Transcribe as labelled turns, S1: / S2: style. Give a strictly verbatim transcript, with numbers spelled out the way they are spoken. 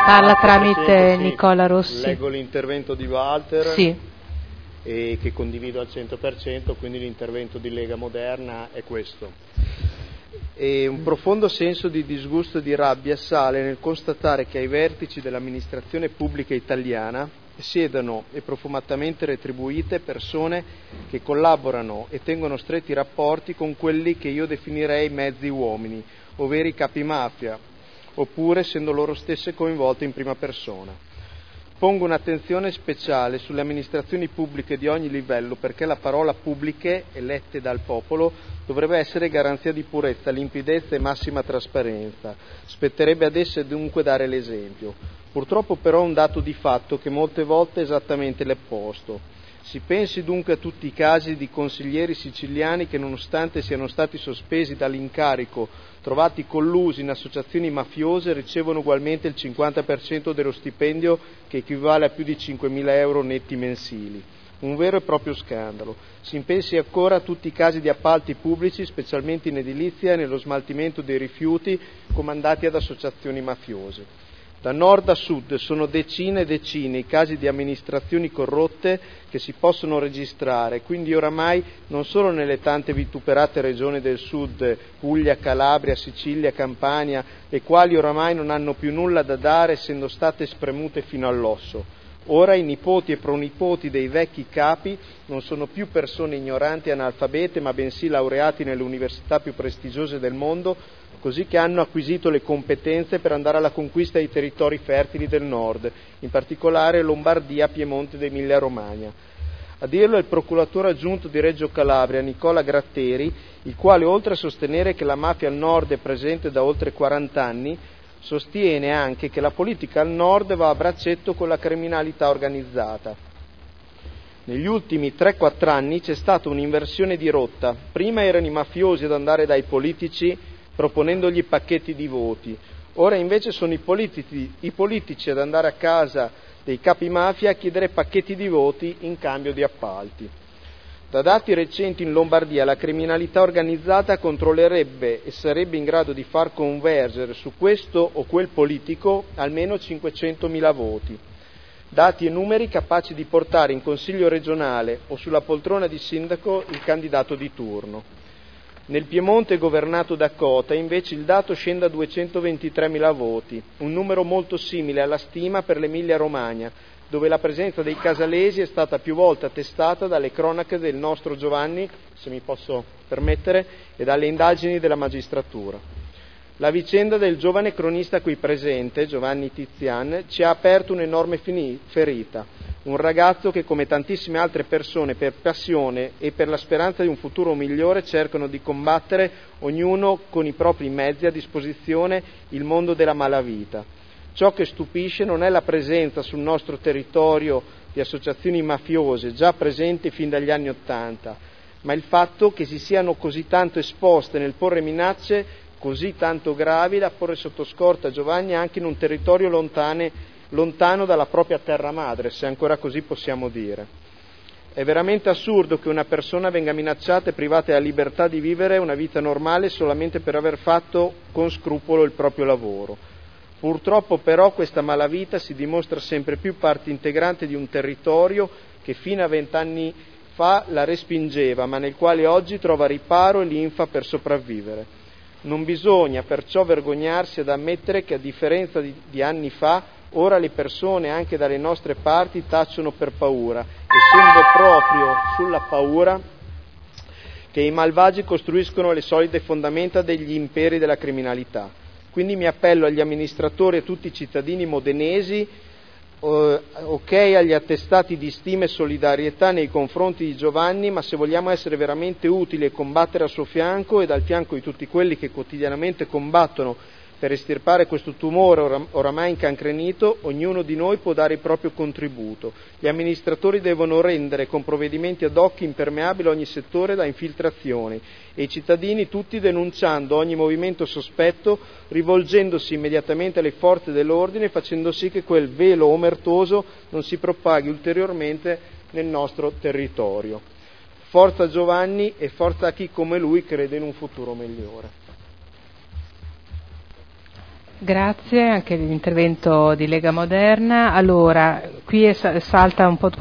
S1: Parla tramite Nicola Rossi.
S2: Leggo l'intervento di Walter,
S1: sì.
S2: e che condivido al cento per cento, quindi l'intervento di Lega Moderna è questo. E un profondo senso di disgusto e di rabbia sale nel constatare che ai vertici dell'amministrazione pubblica italiana siedano e profumatamente retribuite persone che collaborano e tengono stretti rapporti con quelli che io definirei mezzi uomini, ovvero i capi mafia, oppure essendo loro stesse coinvolte in prima persona. Pongo un'attenzione speciale sulle amministrazioni pubbliche di ogni livello perché la parola pubbliche, elette dal popolo, dovrebbe essere garanzia di purezza, limpidezza e massima trasparenza. Spetterebbe ad esse dunque dare l'esempio. Purtroppo però è un dato di fatto che molte volte è esattamente l'opposto. Si pensi dunque a tutti i casi di consiglieri siciliani che, nonostante siano stati sospesi dall'incarico, trovati collusi in associazioni mafiose, ricevono ugualmente il cinquanta per cento dello stipendio, che equivale a più di cinquemila euro netti mensili. Un vero e proprio scandalo. Si pensi ancora a tutti i casi di appalti pubblici, specialmente in edilizia e nello smaltimento dei rifiuti, comandati ad associazioni mafiose. Da nord a sud sono decine e decine i casi di amministrazioni corrotte che si possono registrare, quindi oramai non solo nelle tante vituperate regioni del sud, Puglia, Calabria, Sicilia, Campania, le quali oramai non hanno più nulla da dare essendo state spremute fino all'osso. Ora i nipoti e pronipoti dei vecchi capi non sono più persone ignoranti e analfabete, ma bensì laureati nelle università più prestigiose del mondo, così che hanno acquisito le competenze per andare alla conquista dei territori fertili del nord, in particolare Lombardia, Piemonte ed Emilia-Romagna. A dirlo è il procuratore aggiunto di Reggio Calabria, Nicola Gratteri, il quale, oltre a sostenere che la mafia al nord è presente da oltre quaranta anni, sostiene anche che la politica al nord va a braccetto con la criminalità organizzata. Negli ultimi tre quattro anni c'è stata un'inversione di rotta. Prima erano i mafiosi ad andare dai politici proponendogli pacchetti di voti. Ora invece sono i politici, i politici ad andare a casa dei capi mafia a chiedere pacchetti di voti in cambio di appalti. Da dati recenti in Lombardia la criminalità organizzata controllerebbe e sarebbe in grado di far convergere su questo o quel politico almeno cinquecentomila voti. Dati e numeri capaci di portare in consiglio regionale o sulla poltrona di sindaco il candidato di turno. Nel Piemonte governato da Cota invece il dato scende a duecentoventitremila voti, un numero molto simile alla stima per l'Emilia Romagna, dove la presenza dei casalesi è stata più volte attestata dalle cronache del nostro Giovanni, se mi posso permettere, e dalle indagini della magistratura. La vicenda del giovane cronista qui presente, Giovanni Tizian, ci ha aperto un'enorme ferita. Un ragazzo che, come tantissime altre persone, per passione e per la speranza di un futuro migliore, cercano di combattere, ognuno con i propri mezzi a disposizione, il mondo della malavita. Ciò che stupisce non è la presenza sul nostro territorio di associazioni mafiose già presenti fin dagli anni Ottanta, ma il fatto che si siano così tanto esposte nel porre minacce così tanto gravi da porre sotto scorta Giovanni anche in un territorio lontane, lontano dalla propria terra madre, se ancora così possiamo dire. È veramente assurdo che una persona venga minacciata e privata della libertà di vivere una vita normale solamente per aver fatto con scrupolo il proprio lavoro. Purtroppo però questa malavita si dimostra sempre più parte integrante di un territorio che fino a vent'anni fa la respingeva, ma nel quale oggi trova riparo e linfa per sopravvivere. Non bisogna perciò vergognarsi ad ammettere che a differenza di, di anni fa, ora le persone anche dalle nostre parti tacciono per paura, essendo proprio sulla paura che i malvagi costruiscono le solide fondamenta degli imperi della criminalità. Quindi mi appello agli amministratori e a tutti i cittadini modenesi, eh, ok agli attestati di stima e solidarietà nei confronti di Giovanni, ma se vogliamo essere veramente utili e combattere a suo fianco e dal fianco di tutti quelli che quotidianamente combattono per estirpare questo tumore oram- oramai incancrenito, ognuno di noi può dare il proprio contributo. Gli amministratori devono rendere con provvedimenti ad hoc impermeabile ogni settore da infiltrazioni e i cittadini tutti denunciando ogni movimento sospetto, rivolgendosi immediatamente alle forze dell'ordine, facendo sì che quel velo omertoso non si propaghi ulteriormente nel nostro territorio. Forza Giovanni e forza a chi come lui crede in un futuro migliore.
S1: Grazie anche dell'intervento di Lega Moderna. Allora, qui è, salta un po'